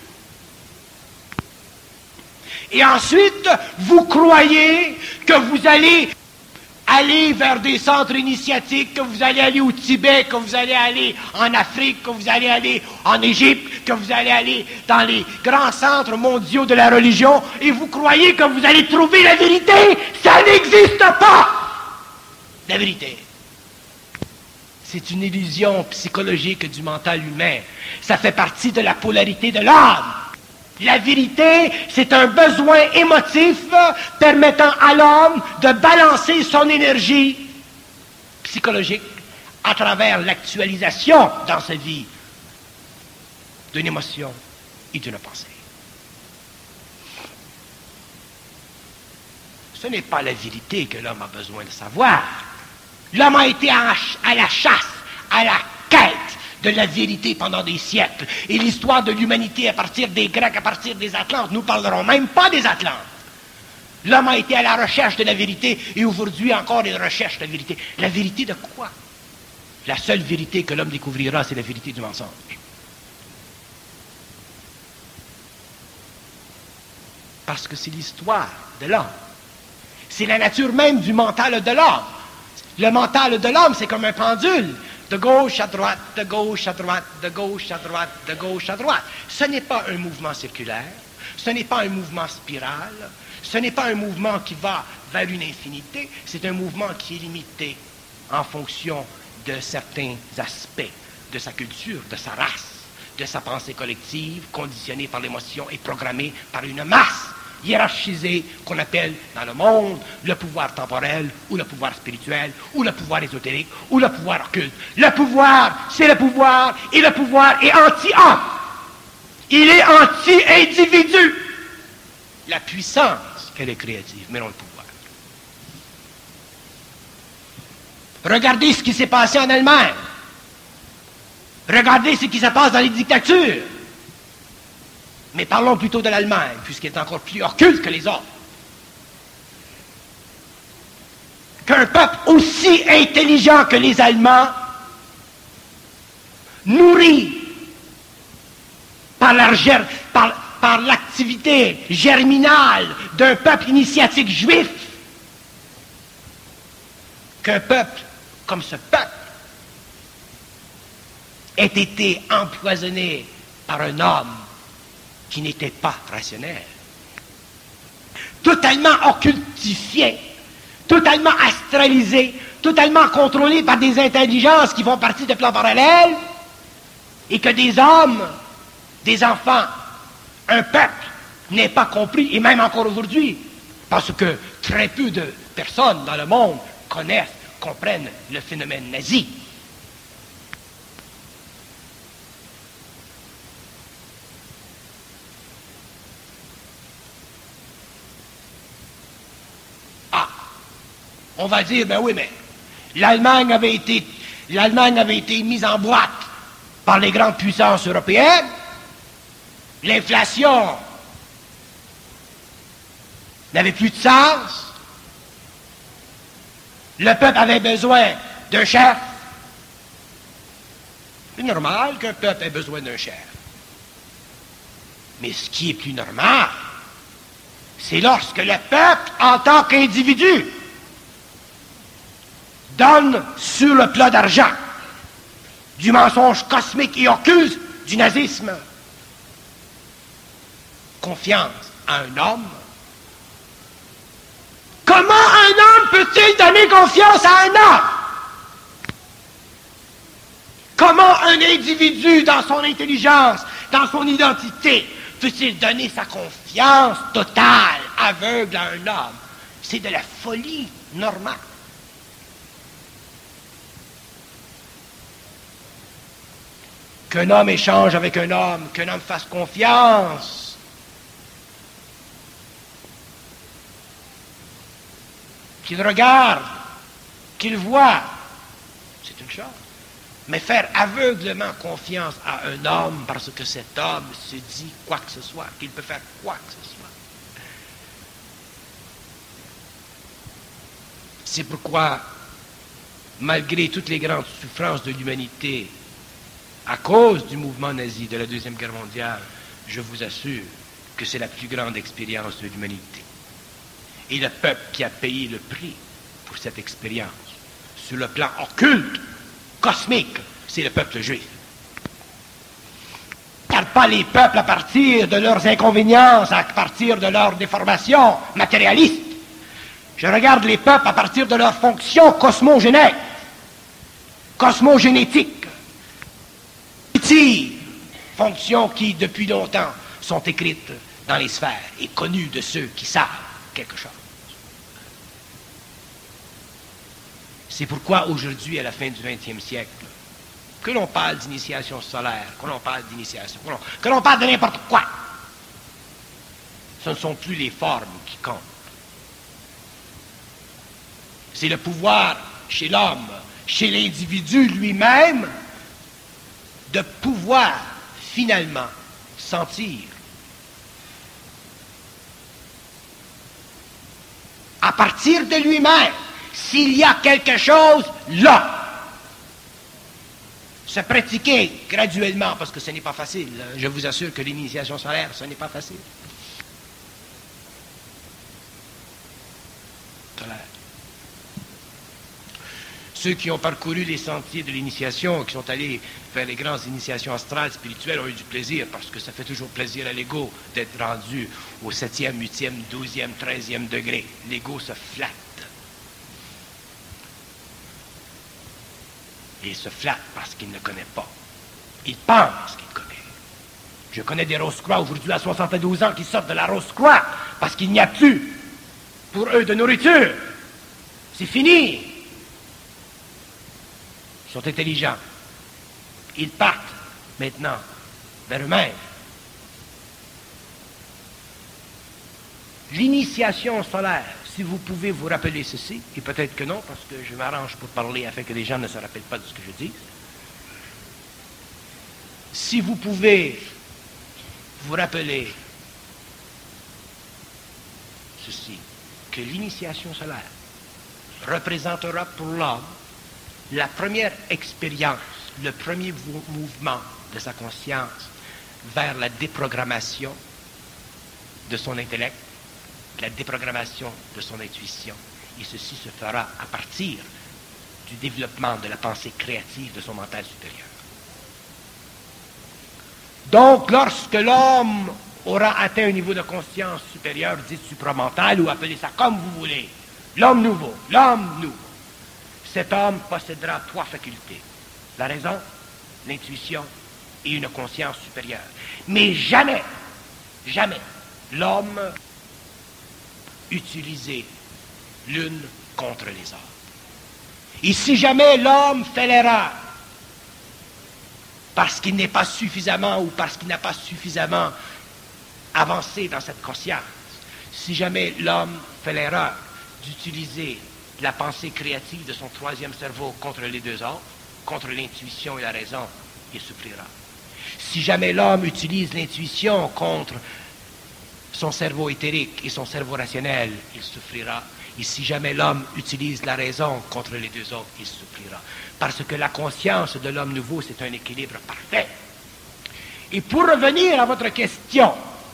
Et ensuite, vous croyez que vous allez aller vers des centres initiatiques, que vous allez aller au Tibet, que vous allez aller en Afrique, que vous allez aller en Égypte, que vous allez aller dans les grands centres mondiaux de la religion, et vous croyez que vous allez trouver la vérité. Ça n'existe pas! La vérité. C'est une illusion psychologique du mental humain. Ça fait partie de la polarité de l'âme. La vérité, c'est un besoin émotif permettant à l'homme de balancer son énergie psychologique à travers l'actualisation dans sa vie d'une émotion et d'une pensée. Ce n'est pas la vérité que l'homme a besoin de savoir. L'homme a été à la chasse, à la quête de la vérité pendant des siècles. Et l'histoire de l'humanité à partir des Grecs, à partir des Atlantes, nous ne parlerons même pas des Atlantes. L'homme a été à la recherche de la vérité et aujourd'hui encore il recherche la vérité. La vérité de quoi? La seule vérité que l'homme découvrira, c'est la vérité du mensonge. Parce que c'est l'histoire de l'homme. C'est la nature même du mental de l'homme. Le mental de l'homme, c'est comme un pendule. De gauche à droite, de gauche à droite, de gauche à droite, de gauche à droite. Ce n'est pas un mouvement circulaire. Ce n'est pas un mouvement spirale. Ce n'est pas un mouvement qui va vers une infinité. C'est un mouvement qui est limité en fonction de certains aspects de sa culture, de sa race, de sa pensée collective, conditionnée par l'émotion et programmée par une masse hiérarchisée qu'on appelle dans le monde le pouvoir temporel ou le pouvoir spirituel ou le pouvoir ésotérique ou le pouvoir occulte. Le pouvoir, c'est le pouvoir et le pouvoir est anti-homme. Il est anti-individu. La puissance, elle est créative, mais non le pouvoir. Regardez ce qui s'est passé en Allemagne. Regardez ce qui se passe dans les dictatures. Mais parlons plutôt de l'Allemagne, puisqu'elle est encore plus occulte que les autres. Qu'un peuple aussi intelligent que les Allemands, nourri par l'activité germinale d'un peuple initiatique juif, qu'un peuple comme ce peuple ait été empoisonné par un homme qui n'était pas rationnel, totalement occultifié, totalement astralisé, totalement contrôlé par des intelligences qui font partie de plans parallèles, et que des hommes, des enfants, un peuple n'ait pas compris, et même encore aujourd'hui, parce que très peu de personnes dans le monde connaissent, comprennent le phénomène nazi. On va dire, ben oui, mais l'Allemagne avait été mise en boîte par les grandes puissances européennes. L'inflation n'avait plus de sens. Le peuple avait besoin d'un chef. C'est normal qu'un peuple ait besoin d'un chef. Mais ce qui est plus normal, c'est lorsque le peuple, en tant qu'individu, donne sur le plat d'argent du mensonge cosmique et occulte du nazisme confiance à un homme. Comment un homme peut-il donner confiance à un homme? Comment un individu, dans son intelligence, dans son identité, peut-il donner sa confiance totale, aveugle à un homme? C'est de la folie normale. Qu'un homme échange avec un homme, qu'un homme fasse confiance. Qu'il regarde, qu'il voit, c'est une chose. Mais faire aveuglement confiance à un homme parce que cet homme se dit quoi que ce soit, qu'il peut faire quoi que ce soit. C'est pourquoi, malgré toutes les grandes souffrances de l'humanité, à cause du mouvement nazi de la Deuxième Guerre mondiale, je vous assure que c'est la plus grande expérience de l'humanité. Et le peuple qui a payé le prix pour cette expérience, sur le plan occulte, cosmique, c'est le peuple juif. Je ne regarde pas les peuples à partir de leurs inconvénients, à partir de leurs déformations matérialistes. Je regarde les peuples à partir de leurs fonctions cosmogéniques, cosmogénétiques. Fonctions qui, depuis longtemps, sont écrites dans les sphères et connues de ceux qui savent quelque chose. C'est pourquoi aujourd'hui, à la fin du XXe siècle, que l'on parle d'initiation solaire, que l'on parle d'initiation, que l'on parle de n'importe quoi, ce ne sont plus les formes qui comptent. C'est le pouvoir chez l'homme, chez l'individu lui-même, de pouvoir finalement sentir à partir de lui-même, s'il y a quelque chose là. Se pratiquer graduellement, parce que ce n'est pas facile. Je vous assure que l'initiation solaire, ce n'est pas facile. Ceux qui ont parcouru les sentiers de l'initiation, qui sont allés faire les grandes initiations astrales, spirituelles, ont eu du plaisir, parce que ça fait toujours plaisir à l'ego d'être rendu au 7e, 8e, 12e, 13e degré. L'ego se flatte. Et il se flatte parce qu'il ne connaît pas. Il pense qu'il connaît. Je connais des Rose-Croix aujourd'hui à 72 ans qui sortent de la Rose-Croix parce qu'il n'y a plus pour eux de nourriture. C'est fini. Ils sont intelligents. Ils partent maintenant vers eux-mêmes. L'initiation solaire, si vous pouvez vous rappeler ceci, et peut-être que non, parce que je m'arrange pour parler afin que les gens ne se rappellent pas de ce que je dis. Si vous pouvez vous rappeler ceci, que l'initiation solaire représentera pour l'homme la première expérience, le premier mouvement de sa conscience vers la déprogrammation de son intellect, la déprogrammation de son intuition. Et ceci se fera à partir du développement de la pensée créative de son mental supérieur. Donc, lorsque l'homme aura atteint un niveau de conscience supérieur, dit supramental, ou appelez ça comme vous voulez, l'homme nouveau, cet homme possédera 3 facultés. La raison, l'intuition et une conscience supérieure. Mais jamais, l'homme utiliser l'une contre les autres. Et si jamais l'homme fait l'erreur, parce qu'il n'est pas suffisamment ou parce qu'il n'a pas suffisamment avancé dans cette conscience, si jamais l'homme fait l'erreur d'utiliser la pensée créative de son 3e cerveau contre les 2 autres, contre l'intuition et la raison, il souffrira. Si jamais l'homme utilise l'intuition contre son cerveau éthérique et son cerveau rationnel, il souffrira. Et si jamais l'homme utilise la raison contre les 2 autres, il souffrira. Parce que la conscience de l'homme nouveau, c'est un équilibre parfait. Et pour revenir à votre question,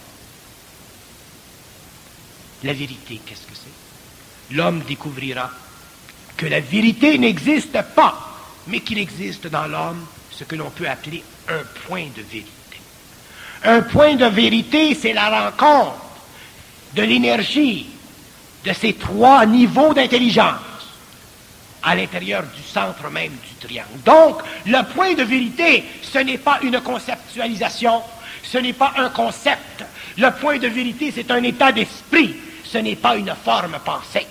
la vérité, qu'est-ce que c'est? L'homme découvrira que la vérité n'existe pas, mais qu'il existe dans l'homme ce que l'on peut appeler un point de vérité. Un point de vérité, c'est la rencontre de l'énergie de ces 3 niveaux d'intelligence à l'intérieur du centre même du triangle. Donc, le point de vérité, ce n'est pas une conceptualisation, ce n'est pas un concept. Le point de vérité, c'est un état d'esprit, ce n'est pas une forme pensée.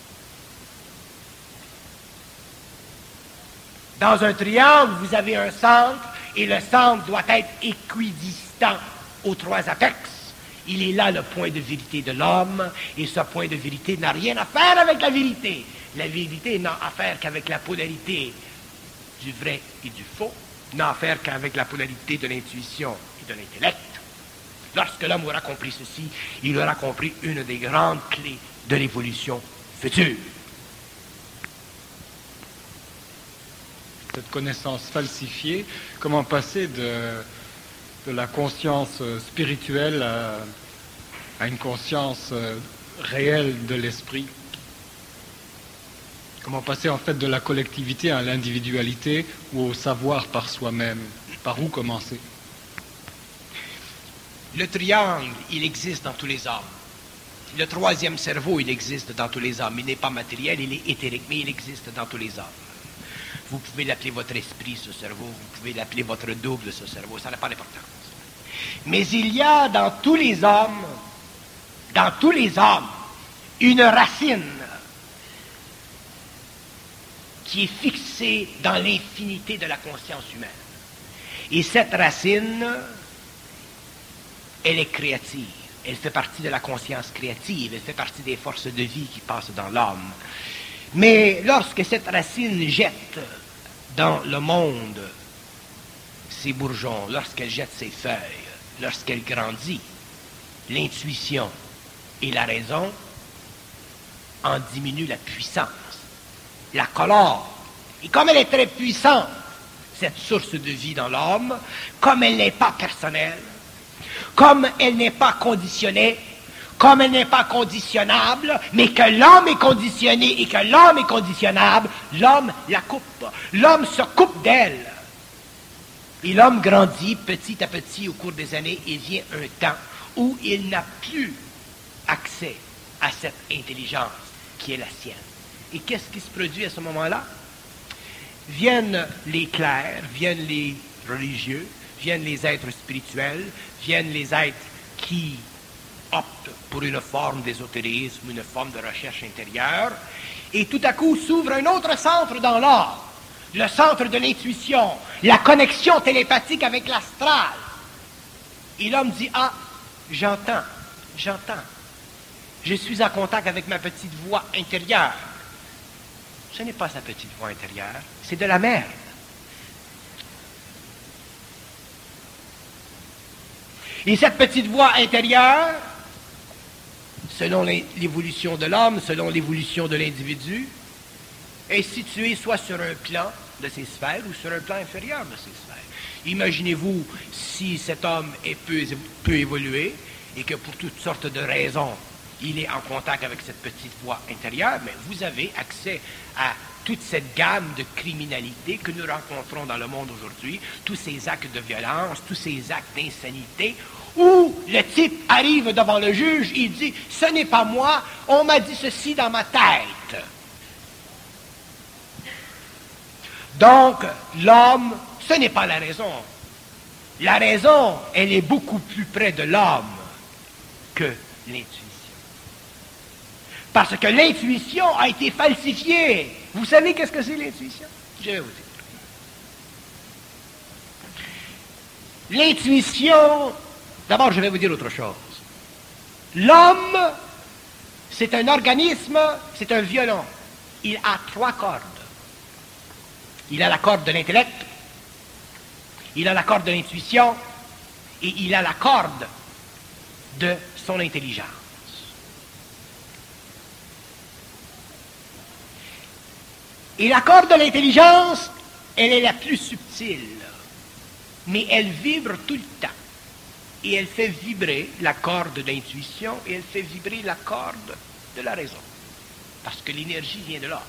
Dans un triangle, vous avez un centre, et le centre doit être équidistant aux 3 apex. Il est là le point de vérité de l'homme, et ce point de vérité n'a rien à faire avec la vérité. La vérité n'a à faire qu'avec la polarité du vrai et du faux, n'a à faire qu'avec la polarité de l'intuition et de l'intellect. Lorsque l'homme aura compris ceci, il aura compris une des grandes clés de l'évolution future. Cette connaissance falsifiée, comment passer de la conscience spirituelle à une conscience réelle de l'esprit? Comment passer en fait de la collectivité à l'individualité ou au savoir par soi-même? Par où commencer? Le triangle, il existe dans tous les hommes. Le 3e cerveau, il existe dans tous les hommes. Il n'est pas matériel, il est éthérique, mais il existe dans tous les hommes. Vous pouvez l'appeler votre esprit, ce cerveau. Vous pouvez l'appeler votre double, ce cerveau. Ça n'a pas d'importance. Mais il y a dans tous les hommes, une racine qui est fixée dans l'infinité de la conscience humaine. Et cette racine, elle est créative. Elle fait partie de la conscience créative. Elle fait partie des forces de vie qui passent dans l'homme. Mais lorsque cette racine jette dans le monde ses bourgeons, lorsqu'elle jette ses feuilles, lorsqu'elle grandit, l'intuition et la raison en diminue la puissance, la colore. Et comme elle est très puissante, cette source de vie dans l'homme, comme elle n'est pas personnelle, comme elle n'est pas conditionnée, comme elle n'est pas conditionnable, mais que l'homme est conditionné et que l'homme est conditionnable, l'homme la coupe. L'homme se coupe d'elle. Et l'homme grandit petit à petit au cours des années et vient un temps où il n'a plus accès à cette intelligence qui est la sienne. Et qu'est-ce qui se produit à ce moment-là? Viennent les clercs, viennent les religieux, viennent les êtres spirituels, viennent les êtres qui optent pour une forme d'ésotérisme, une forme de recherche intérieure, et tout à coup s'ouvre un autre centre dans l'âme, le centre de l'intuition, la connexion télépathique avec l'astral. Et l'homme dit, ah, j'entends, je suis en contact avec ma petite voix intérieure. Ce n'est pas sa petite voix intérieure, c'est de la merde. Et cette petite voix intérieure, selon l'évolution de l'homme, selon l'évolution de l'individu, est située soit sur un plan de ses sphères ou sur un plan inférieur de ses sphères. Imaginez-vous si cet homme peut évoluer et que pour toutes sortes de raisons, il est en contact avec cette petite voix intérieure, mais vous avez accès à toute cette gamme de criminalité que nous rencontrons dans le monde aujourd'hui, tous ces actes de violence, tous ces actes d'insanité, où le type arrive devant le juge, il dit « Ce n'est pas moi, on m'a dit ceci dans ma tête. » Donc, l'homme, ce n'est pas la raison. La raison, elle est beaucoup plus près de l'homme que l'intuition. Parce que l'intuition a été falsifiée. Vous savez qu'est-ce que c'est l'intuition? Je vais vous dire. L'intuition, d'abord je vais vous dire autre chose. L'homme, c'est un organisme, c'est un violon. Il a 3 cordes. Il a la corde de l'intellect, il a la corde de l'intuition et il a la corde de son intelligence. Et la corde de l'intelligence, elle est la plus subtile, mais elle vibre tout le temps. Et elle fait vibrer la corde de l'intuition et elle fait vibrer la corde de la raison. Parce que l'énergie vient de là.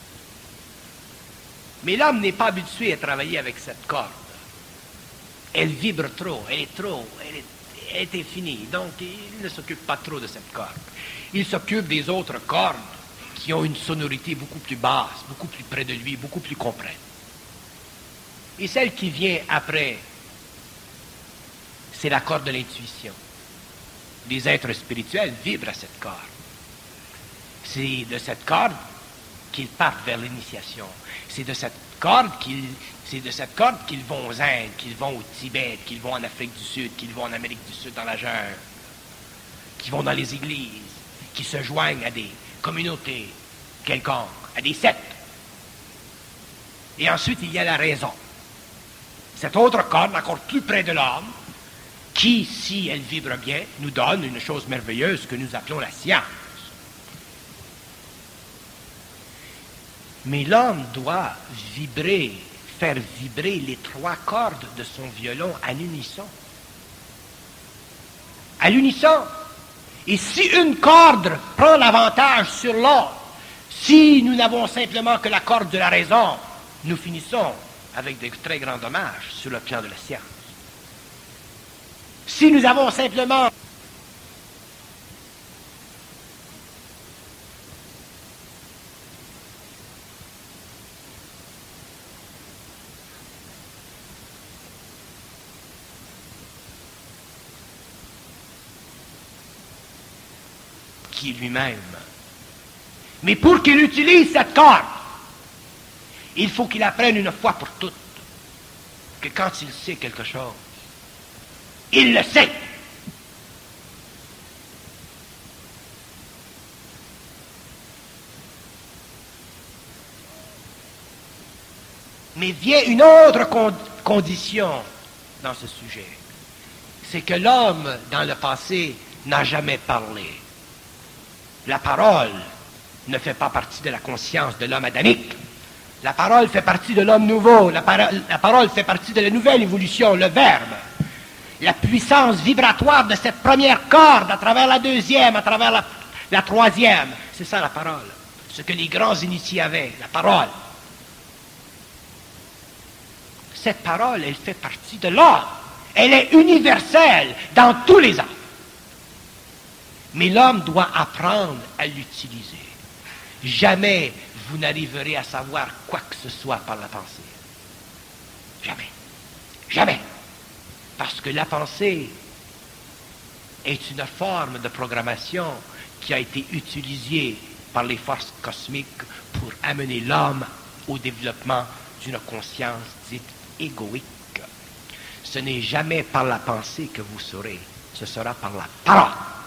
Mais l'homme n'est pas habitué à travailler avec cette corde. Elle vibre trop, elle est infinie. Donc, il ne s'occupe pas trop de cette corde. Il s'occupe des autres cordes qui ont une sonorité beaucoup plus basse, beaucoup plus près de lui, beaucoup plus comprenne. Et celle qui vient après, c'est la corde de l'intuition. Les êtres spirituels vibrent à cette corde. C'est de cette corde qu'ils partent vers l'initiation. C'est de cette corde qu'ils vont aux Indes, qu'ils vont au Tibet, qu'ils vont en Afrique du Sud, qu'ils vont en Amérique du Sud dans la jungle, qu'ils vont dans les églises, qui se joignent à des communautés quelconques, à des sectes. Et ensuite, il y a la raison. Cette autre corde, encore plus près de l'homme, qui, si elle vibre bien, nous donne une chose merveilleuse que nous appelons la science. Mais l'homme doit faire vibrer les 3 cordes de son violon à l'unisson. À l'unisson. Et si une corde prend l'avantage sur l'autre, si nous n'avons simplement que la corde de la raison, nous finissons avec de très grands dommages sur le plan de la science. Si nous avons simplement lui-même. Mais pour qu'il utilise cette corde, il faut qu'il apprenne une fois pour toutes que quand il sait quelque chose, il le sait. Mais vient une autre condition dans ce sujet. C'est que l'homme, dans le passé, n'a jamais parlé. La parole ne fait pas partie de la conscience de l'homme adamique. La parole fait partie de l'homme nouveau. La parole fait partie de la nouvelle évolution, le verbe. La puissance vibratoire de cette première corde à travers la deuxième, à travers la troisième. C'est ça la parole. Ce que les grands initiés avaient, la parole. Cette parole, elle fait partie de l'homme. Elle est universelle dans tous les hommes. Mais l'homme doit apprendre à l'utiliser. Jamais vous n'arriverez à savoir quoi que ce soit par la pensée. Jamais. Jamais. Parce que la pensée est une forme de programmation qui a été utilisée par les forces cosmiques pour amener l'homme au développement d'une conscience dite égoïque. Ce n'est jamais par la pensée que vous saurez, ce sera par la parole.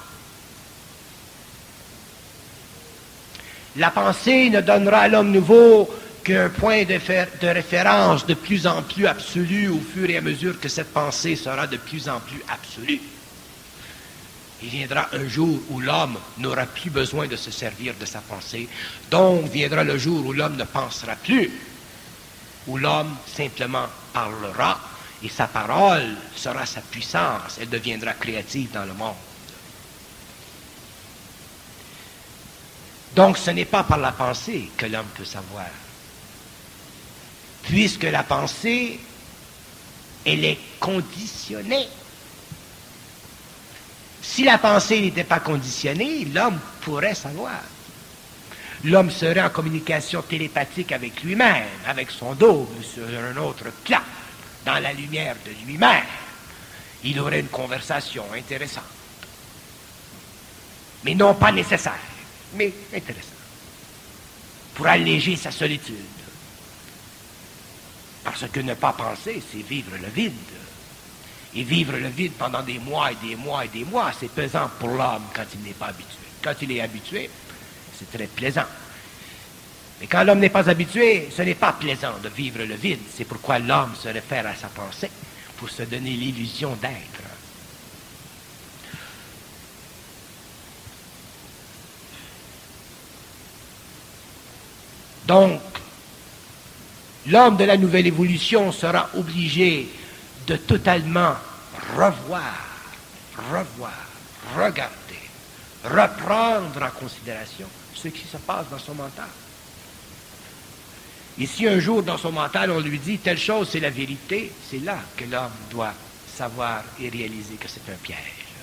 La pensée ne donnera à l'homme nouveau qu'un point de référence de plus en plus absolu au fur et à mesure que cette pensée sera de plus en plus absolue. Il viendra un jour où l'homme n'aura plus besoin de se servir de sa pensée, donc viendra le jour où l'homme ne pensera plus, où l'homme simplement parlera et sa parole sera sa puissance, elle deviendra créative dans le monde. Donc ce n'est pas par la pensée que l'homme peut savoir, puisque la pensée, elle est conditionnée. Si la pensée n'était pas conditionnée, l'homme pourrait savoir. L'homme serait en communication télépathique avec lui-même, avec son double sur un autre plan, dans la lumière de lui-même. Il aurait une conversation intéressante. Mais non pas nécessaire, mais intéressante. Pour alléger sa solitude. Parce que ne pas penser, c'est vivre le vide. Et vivre le vide pendant des mois et des mois et des mois, c'est pesant pour l'homme quand il n'est pas habitué. Quand il est habitué, c'est très plaisant. Mais quand l'homme n'est pas habitué, ce n'est pas plaisant de vivre le vide. C'est pourquoi l'homme se réfère à sa pensée pour se donner l'illusion d'être. Donc, l'homme de la nouvelle évolution sera obligé de totalement regarder, reprendre en considération ce qui se passe dans son mental. Et si un jour dans son mental on lui dit telle chose c'est la vérité, c'est là que l'homme doit savoir et réaliser que c'est un piège.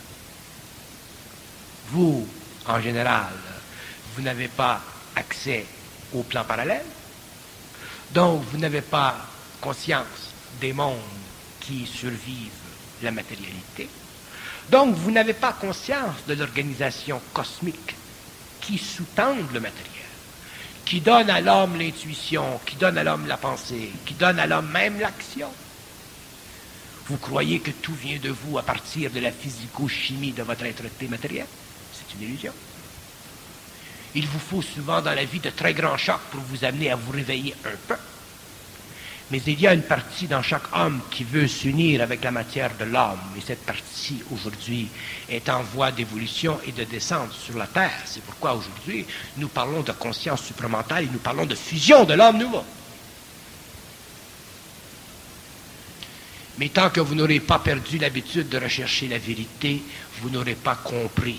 Vous, en général, vous n'avez pas accès au plan parallèle, donc vous n'avez pas conscience des mondes qui survivent la matérialité. Donc, vous n'avez pas conscience de l'organisation cosmique qui sous-tend le matériel, qui donne à l'homme l'intuition, qui donne à l'homme la pensée, qui donne à l'homme même l'action. Vous croyez que tout vient de vous à partir de la physico-chimie de votre être-té matériel? C'est une illusion. Il vous faut souvent dans la vie de très grands chocs pour vous amener à vous réveiller un peu. Mais il y a une partie dans chaque homme qui veut s'unir avec la matière de l'homme. Et cette partie, aujourd'hui, est en voie d'évolution et de descente sur la Terre. C'est pourquoi, aujourd'hui, nous parlons de conscience supramentale et nous parlons de fusion de l'homme nouveau. Mais tant que vous n'aurez pas perdu l'habitude de rechercher la vérité, vous n'aurez pas compris.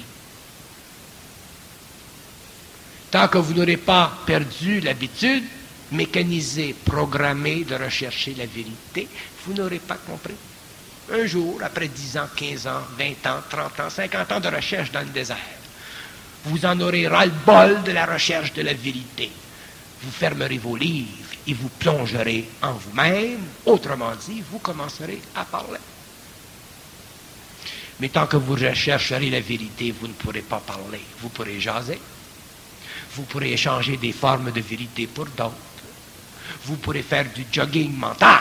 Tant que vous n'aurez pas perdu l'habitude mécanisé, programmé de rechercher la vérité, vous n'aurez pas compris. Un jour, après 10 ans, 15 ans, 20 ans, 30 ans, 50 ans de recherche dans le désert, vous en aurez ras-le-bol de la recherche de la vérité. Vous fermerez vos livres et vous plongerez en vous-même. Autrement dit, vous commencerez à parler. Mais tant que vous rechercherez la vérité, vous ne pourrez pas parler. Vous pourrez jaser. Vous pourrez échanger des formes de vérité pour d'autres. Vous pourrez faire du jogging mental.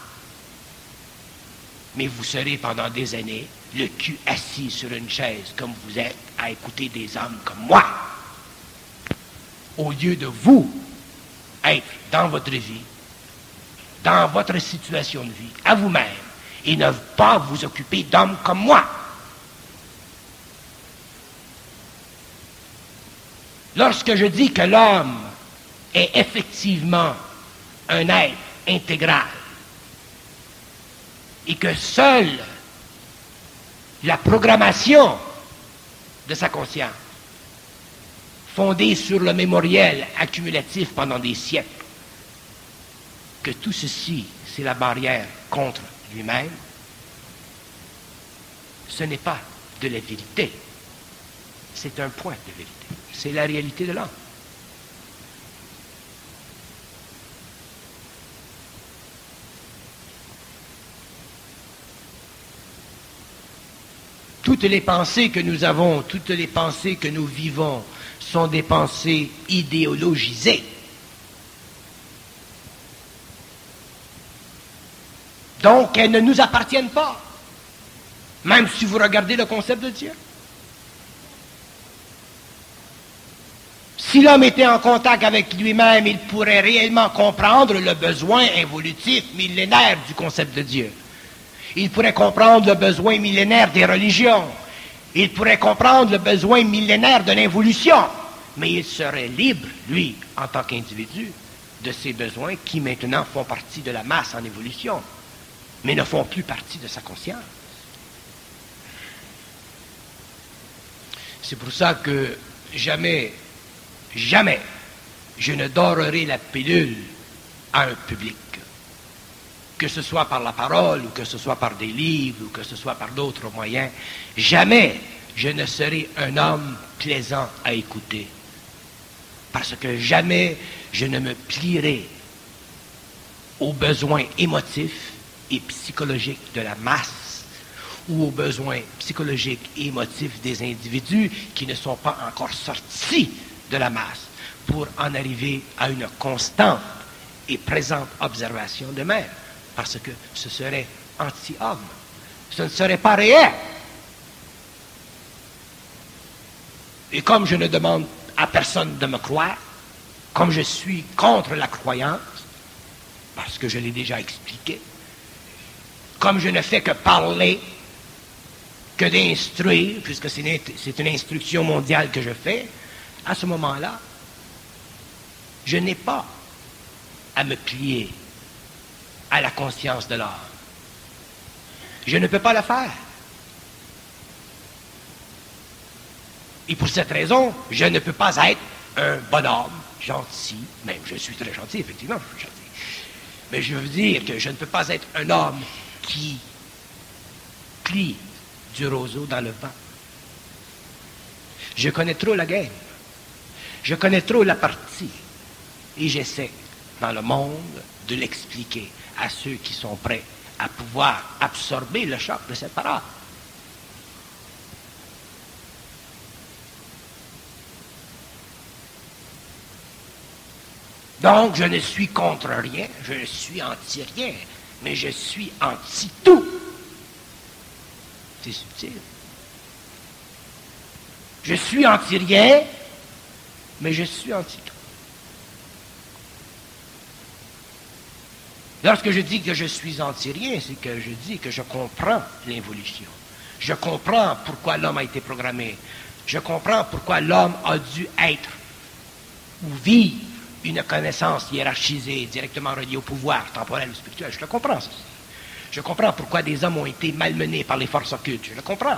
Mais vous serez pendant des années le cul assis sur une chaise comme vous êtes à écouter des hommes comme moi. Au lieu de vous être dans votre vie, dans votre situation de vie, à vous-même, et ne pas vous occuper d'hommes comme moi. Lorsque je dis que l'homme est effectivement un être intégral et que seule la programmation de sa conscience, fondée sur le mémoriel accumulatif pendant des siècles, que tout ceci, c'est la barrière contre lui-même, ce n'est pas de la vérité, c'est un point de vérité. C'est la réalité de l'homme. Toutes les pensées que nous avons, toutes les pensées que nous vivons sont des pensées idéologisées. Donc, elles ne nous appartiennent pas. Même si vous regardez le concept de Dieu. Si l'homme était en contact avec lui-même, il pourrait réellement comprendre le besoin évolutif millénaire du concept de Dieu. Il pourrait comprendre le besoin millénaire des religions. Il pourrait comprendre le besoin millénaire de l'involution. Mais il serait libre, lui, en tant qu'individu, de ses besoins qui maintenant font partie de la masse en évolution, mais ne font plus partie de sa conscience. C'est pour ça que jamais, je ne dorerai la pilule à un public. Que ce soit par la parole, ou que ce soit par des livres, ou que ce soit par d'autres moyens, jamais je ne serai un homme plaisant à écouter. Parce que jamais je ne me plierai aux besoins émotifs et psychologiques de la masse, ou aux besoins psychologiques et émotifs des individus qui ne sont pas encore sortis de la masse, pour en arriver à une constante et présente observation d'eux-mêmes. Parce que ce serait anti-homme. Ce ne serait pas réel. Et comme je ne demande à personne de me croire, comme je suis contre la croyance, parce que je l'ai déjà expliqué, comme je ne fais que parler, que d'instruire, puisque c'est une instruction mondiale que je fais, à ce moment-là, je n'ai pas à me plier à la conscience de l'homme. Je ne peux pas le faire. Et pour cette raison, je ne peux pas être un bonhomme gentil, même je suis très gentil, effectivement, je suis gentil. Mais je veux dire que je ne peux pas être un homme qui plie du roseau dans le vent. Je connais trop la game. Je connais trop la partie. Et j'essaie, dans le monde, de l'expliquer à ceux qui sont prêts à pouvoir absorber le choc de cette parole. Donc, je ne suis contre rien, je ne suis anti-rien, mais je suis anti-tout. C'est subtil. Je suis anti-rien, mais je suis anti-tout. Lorsque je dis que je suis anti-rien, c'est que je dis que je comprends l'évolution. Je comprends pourquoi l'homme a été programmé. Je comprends pourquoi l'homme a dû être ou vivre une connaissance hiérarchisée, directement reliée au pouvoir temporel ou spirituel. Je le comprends, ça. Je comprends pourquoi des hommes ont été malmenés par les forces occultes. Je le comprends.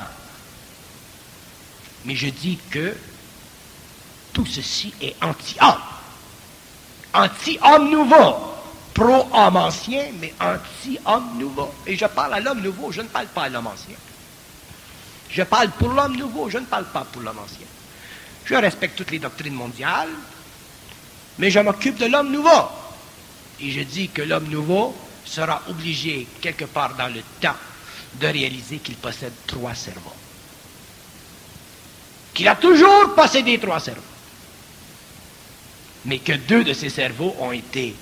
Mais je dis que tout ceci est anti-homme. Anti-homme nouveau. Pro-homme ancien, mais anti-homme nouveau. Et je parle à l'homme nouveau, je ne parle pas à l'homme ancien. Je parle pour l'homme nouveau, je ne parle pas pour l'homme ancien. Je respecte toutes les doctrines mondiales, mais je m'occupe de l'homme nouveau. Et je dis que l'homme nouveau sera obligé, quelque part dans le temps, de réaliser qu'il possède 3 cerveaux. Qu'il a toujours possédé 3 cerveaux. Mais que 2 de ces cerveaux ont été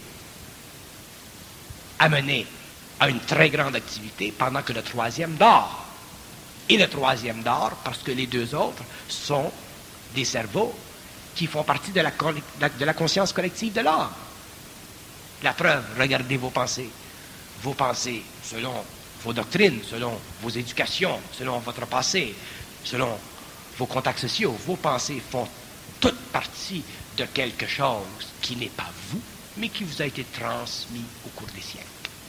amenés à une très grande activité pendant que le 3e dort. Et le 3e dort parce que les 2 autres sont des cerveaux qui font partie de la conscience collective de l'homme. La preuve, regardez vos pensées. Vos pensées, selon vos doctrines, selon vos éducations, selon votre passé, selon vos contacts sociaux, vos pensées font toute partie de quelque chose qui n'est pas vous, mais qui vous a été transmis au cours des siècles.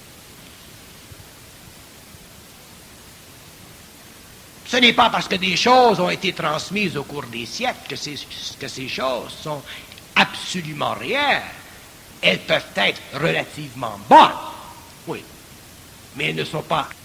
Ce n'est pas parce que des choses ont été transmises au cours des siècles que ces choses sont absolument réelles. Elles peuvent être relativement bonnes, oui, mais elles ne sont pas